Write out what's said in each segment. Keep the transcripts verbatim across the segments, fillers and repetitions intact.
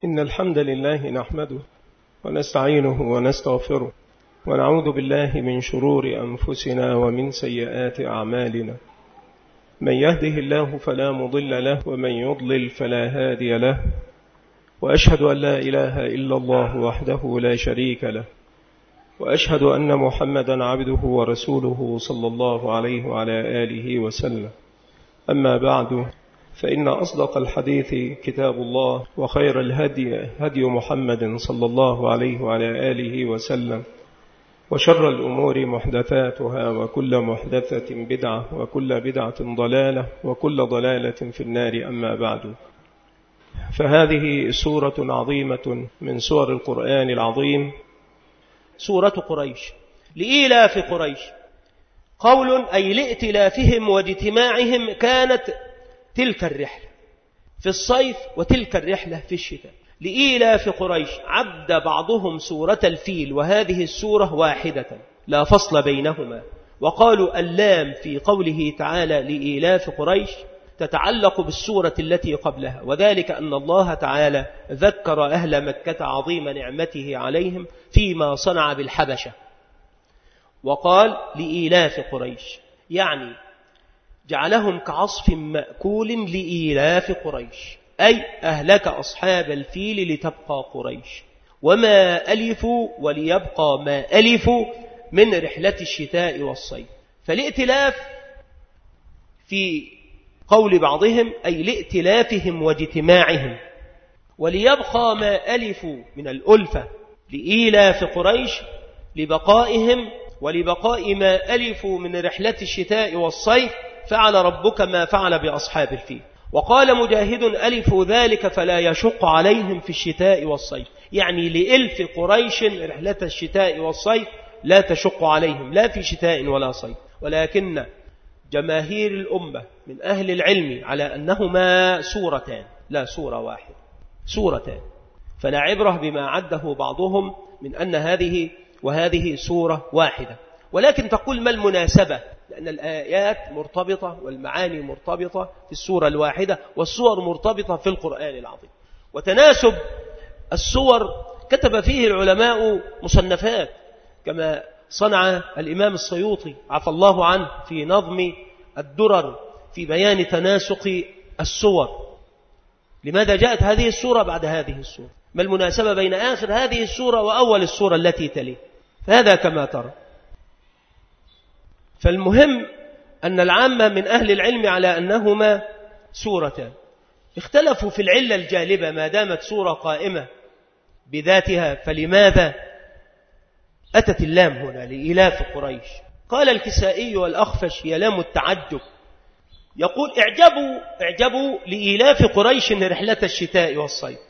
إن الحمد لله نحمده ونستعينه ونستغفره ونعوذ بالله من شرور أنفسنا ومن سيئات أعمالنا. من يهده الله فلا مضل له ومن يضلل فلا هادي له، وأشهد أن لا إله إلا الله وحده لا شريك له، وأشهد أن محمدا عبده ورسوله صلى الله عليه وعلى آله وسلم. أما بعد، فإن أصدق الحديث كتاب الله، وخير الهدي هدي محمد صلى الله عليه وعلى آله وسلم، وشر الأمور محدثاتها، وكل محدثة بدعة، وكل بدعة ضلالة، وكل ضلالة في النار. أما بعد، فهذه سورة عظيمة من سور القرآن العظيم، سورة قريش. لإيلاف قريش قول أي لائتلافهم واجتماعهم كانت تلك الرحلة في الصيف وتلك الرحلة في الشتاء. لإيلاف قريش عد بعضهم سورة الفيل وهذه السورة واحدة لا فصل بينهما، وقالوا اللام في قوله تعالى لإيلاف قريش تتعلق بالسورة التي قبلها، وذلك أن الله تعالى ذكر أهل مكة عظيم نعمته عليهم فيما صنع بالحبشة، وقال لإيلاف قريش يعني جعلهم كعصف مأكول لإيلاف قريش، أي أهلك أصحاب الفيل لتبقى قريش وما ألفوا وليبقى ما ألفوا من رحلة الشتاء والصيف. فالائتلاف في قول بعضهم أي لائتلافهم واجتماعهم، وليبقى ما ألفوا من الألفة لإيلاف قريش لبقائهم ولبقاء ما ألفوا من رحلة الشتاء والصيف، فعل ربك ما فعل بأصحاب الفيل. وقال مجاهد ألفوا ذلك فلا يشق عليهم في الشتاء والصيف، يعني لإلف قريش رحلة الشتاء والصيف لا تشق عليهم لا في شتاء ولا صيف. ولكن جماهير الأمة من أهل العلم على أنهما سورتان لا سورة واحدة، سورتان، فلا عبرة بما عده بعضهم من أن هذه وهذه سورة واحدة. ولكن تقول ما المناسبة؟ لأن الآيات مرتبطة والمعاني مرتبطة في السورة الواحدة، والسور مرتبطة في القرآن العظيم. وتناسب السور كتب فيه العلماء مصنفات، كما صنع الإمام السيوطي عفى الله عنه في نظم الدرر في بيان تناسق السور. لماذا جاءت هذه السورة بعد هذه السورة؟ ما المناسبة بين آخر هذه السورة وأول السورة التي تليه؟ فهذا كما ترى. فالمهم أن العامة من أهل العلم على أنهما سورتان، اختلفوا في العلة الجالبة ما دامت سورة قائمة بذاتها، فلماذا أتت اللام هنا لإيلاف قريش؟ قال الكسائي والأخفش هي لام التعجب، يقول اعجبوا, اعجبوا لإيلاف قريش رحلة الشتاء والصيف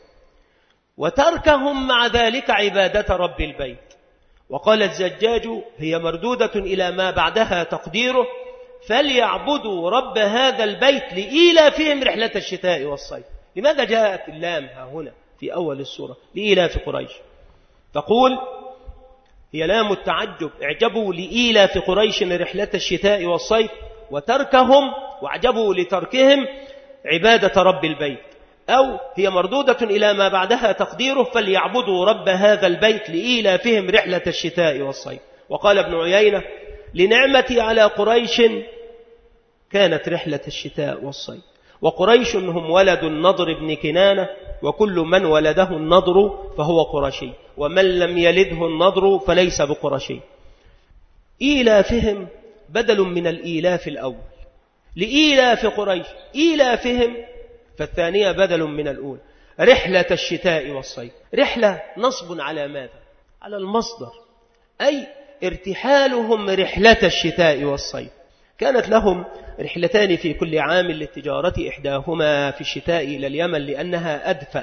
وتركهم مع ذلك عبادة رب البيت. وقال الزجاج هي مردودة إلى ما بعدها تقديره فليعبدوا رب هذا البيت لإيلافهم رحلة الشتاء والصيف. لماذا جاءت اللام هنا في أول السورة لإيلاف قريش؟ تقول هي لام التعجب، اعجبوا لإيلاف قريش رحلة الشتاء والصيف وتركهم واعجبوا لتركهم عبادة رب البيت، أو هي مردودة إلى ما بعدها تقديره فليعبدوا رب هذا البيت لإيلافهم رحلة الشتاء والصيف. وقال ابن عيينة لنعمتي على قريش كانت رحلة الشتاء والصيف، وقريش هم ولد النضر بن كنانة، وكل من ولده النضر فهو قرشي، ومن لم يلده النضر فليس بقرشي. إيلافهم بدل من الإيلاف الأول لإيلاف قريش، إيلافهم فالثانية بدل من الأولى رحلة الشتاء والصيف. رحلة نصب على ماذا؟ على المصدر، أي ارتحالهم رحلة الشتاء والصيف. كانت لهم رحلتان في كل عام للتجارة، إحداهما في الشتاء إلى اليمن لأنها أدفأ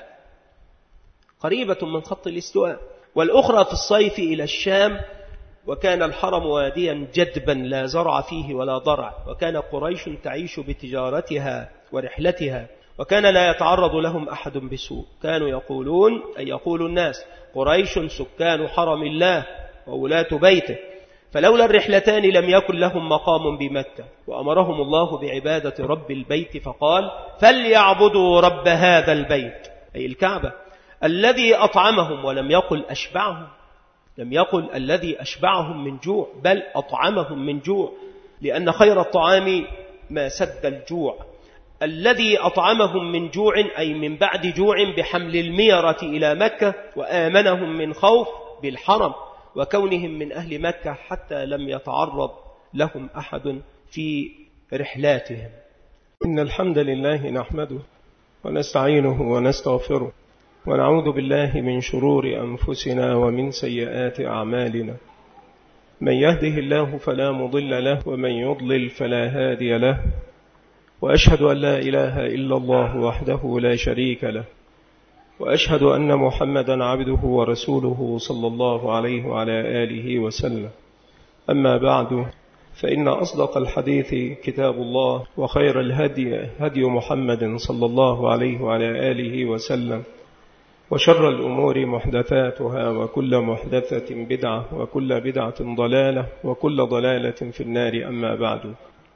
قريبة من خط الاستواء، والأخرى في الصيف إلى الشام، وكان الحرم واديا جدبا لا زرع فيه ولا ضرع، وكان قريش تعيش بتجارتها ورحلتها، وكان لا يتعرض لهم أحد بسوء. كانوا يقولون أي يقول الناس قريش سكان حرم الله وولاة بيته، فلولا الرحلتان لم يكن لهم مقام بمكة، وأمرهم الله بعبادة رب البيت فقال فليعبدوا رب هذا البيت أي الكعبة الذي أطعمهم، ولم يقل أشبعهم، لم يقل الذي أشبعهم من جوع، بل أطعمهم من جوع، لأن خير الطعام ما سد الجوع. الذي أطعمهم من جوع أي من بعد جوع بحمل الميرة إلى مكة، وآمنهم من خوف بالحرم وكونهم من أهل مكة حتى لم يتعرض لهم أحد في رحلاتهم. إن الحمد لله نحمده ونستعينه ونستغفره ونعوذ بالله من شرور أنفسنا ومن سيئات أعمالنا. من يهده الله فلا مضل له ومن يضلل فلا هادي له، وأشهد أن لا إله إلا الله وحده لا شريك له، وأشهد أن محمدا عبده ورسوله صلى الله عليه وعلى آله وسلم. أما بعد، فإن أصدق الحديث كتاب الله، وخير الهدي هدي محمد صلى الله عليه وعلى آله وسلم، وشر الأمور محدثاتها، وكل محدثة بدعة، وكل بدعة ضلالة، وكل ضلالة في النار. أما بعد،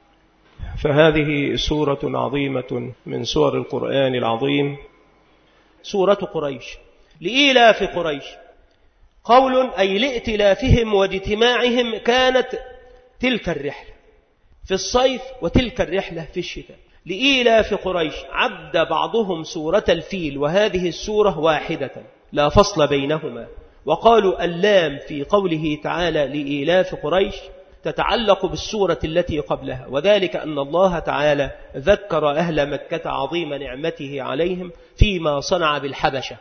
فهذه سورة عظيمة من سور القرآن العظيم، سورة قريش. لإيلاف قريش قول أي لائتلافهم واجتماعهم كانت تلك الرحلة في الصيف وتلك الرحلة في الشتاء. لإيلاف قريش عد بعضهم سورة الفيل وهذه السورة واحدة لا فصل بينهما، وقالوا اللام في قوله تعالى لإيلاف قريش تتعلق بالسورة التي قبلها، وذلك أن الله تعالى ذكر أهل مكة عظيم نعمته عليهم فيما صنع بالحبشة،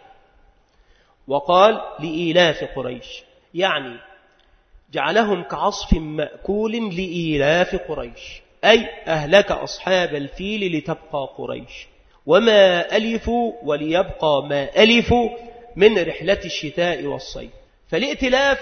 وقال لإيلاف قريش، يعني جعلهم كعصف مأكول لإيلاف قريش، أي أهلك أصحاب الفيل لتبقى قريش، وما ألفوا وليبقى ما ألفوا من رحلة الشتاء والصيف. فالائتلاف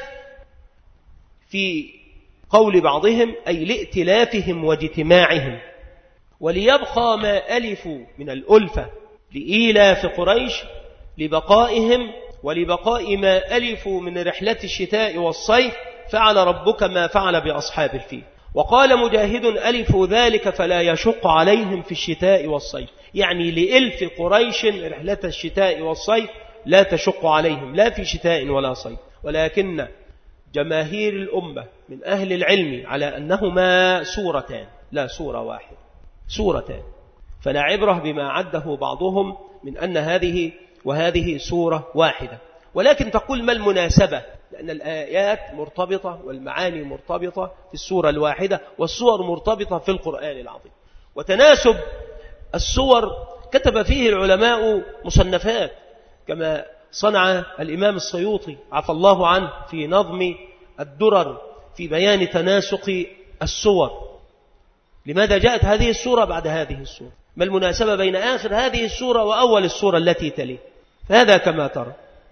في قول بعضهم أي لائتلافهم واجتماعهم، وليبقى ما ألفوا من الألفة لإيلاف قريش لبقائهم ولبقاء ما ألفوا من رحلة الشتاء والصيف، فعل ربك ما فعل بأصحاب الفيل. وقال مجاهد ألفوا ذلك فلا يشق عليهم في الشتاء والصيف، يعني لإلف قريش رحلة الشتاء والصيف لا تشق عليهم لا في شتاء ولا صيف. ولكن جماهير الأمة من أهل العلم على أنهما سورتان لا سورة واحدة، سورتان، فلا عبرة بما عده بعضهم من أن هذه وهذه سورة واحدة. ولكن تقول ما المناسبة، لأن الآيات مرتبطة والمعاني مرتبطة في السورة الواحدة، والسور مرتبطة في القرآن العظيم. وتناسب السور كتب فيه العلماء مصنفات، كما صنع الإمام السيوطي عفى الله عنه في نظم الدرر في بيان تناسق السور. لماذا جاءت هذه السورة بعد هذه السورة؟ ما المناسبة بين آخر هذه السورة وأول السورة التي تليه؟ فهذا كما ترى.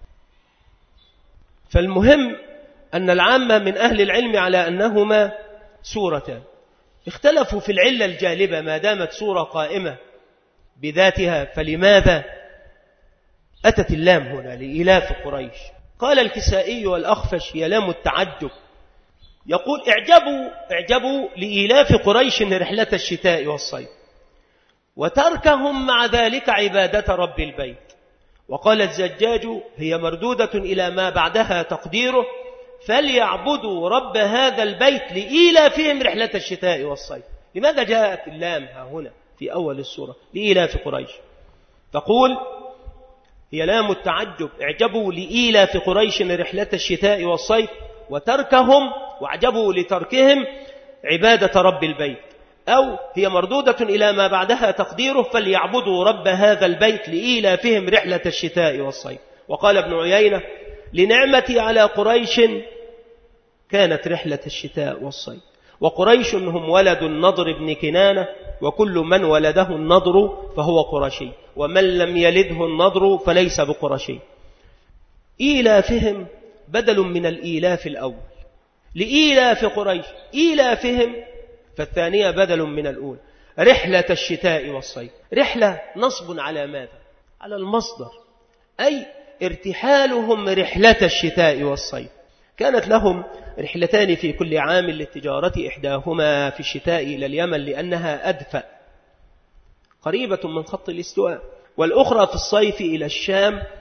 فالمهم أن العامة من أهل العلم على أنهما سورتان، اختلفوا في العلة الجالبة ما دامت سورة قائمة بذاتها، فلماذا أتت اللام هنا لإيلاف قريش؟ قال الكسائي والأخفش هي لام التعجب، يقول اعجبوا, اعجبوا لإيلاف قريش رحلة الشتاء والصيف وتركهم مع ذلك عبادة رب البيت. وقال الزجاج هي مردودة إلى ما بعدها تقديره فليعبدوا رب هذا البيت لإيلافهم رحلة الشتاء والصيف. لماذا جاءت اللام هنا في أول السورة لإيلاف قريش؟ تقول هي لام التعجب، اعجبوا لإيلاف قريش رحلة الشتاء والصيف وتركهم واعجبوا لتركهم عبادة رب البيت، أو هي مردودة إلى ما بعدها تقديره فليعبدوا رب هذا البيت لإيلافهم رحلة الشتاء والصيف. وقال ابن عيينة لنعمتي على قريش كانت رحلة الشتاء والصيف، وقريش هم ولد النضر بن كنانة، وكل من ولده النضر فهو قرشي، ومن لم يلده النضر فليس بقرشي. إيلافهم بدل من الإيلاف الأول لإيلاف قريش، إيلافهم فالثانية بدل من الأولى رحلة الشتاء والصيف. رحلة نصب على ماذا؟ على المصدر، أي ارتحالهم رحلة الشتاء والصيف. كانت لهم رحلتان في كل عام للتجارة، إحداهما في الشتاء إلى اليمن لأنها أدفأ قريبة من خط الاستواء، والأخرى في الصيف إلى الشام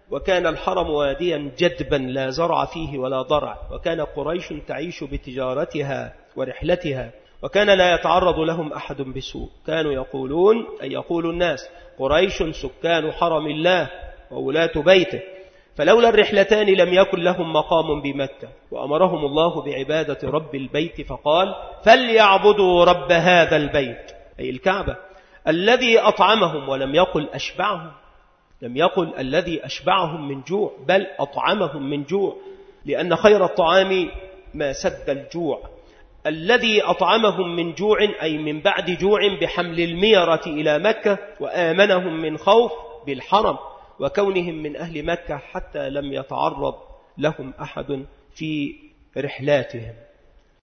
وكان الحرم واديا جدبا لا زرع فيه ولا ضرع، وكان قريش تعيش بتجارتها ورحلتها، وكان لا يتعرض لهم أحد بسوء. كانوا يقولون أي يقول الناس قريش سكان حرم الله وولاة بيته، فلولا الرحلتان لم يكن لهم مقام بمكة. وأمرهم الله بعبادة رب البيت فقال فليعبدوا رب هذا البيت أي الكعبة الذي أطعمهم، ولم يقل أشبعهم، لم يقل الذي أشبعهم من جوع، بل أطعمهم من جوع، لأن خير الطعام ما سد الجوع. الذي أطعمهم من جوع أي من بعد جوع بحمل الميرة إلى مكة، وآمنهم من خوف بالحرم وكونهم من أهل مكة حتى لم يتعرض لهم أحد في رحلاتهم.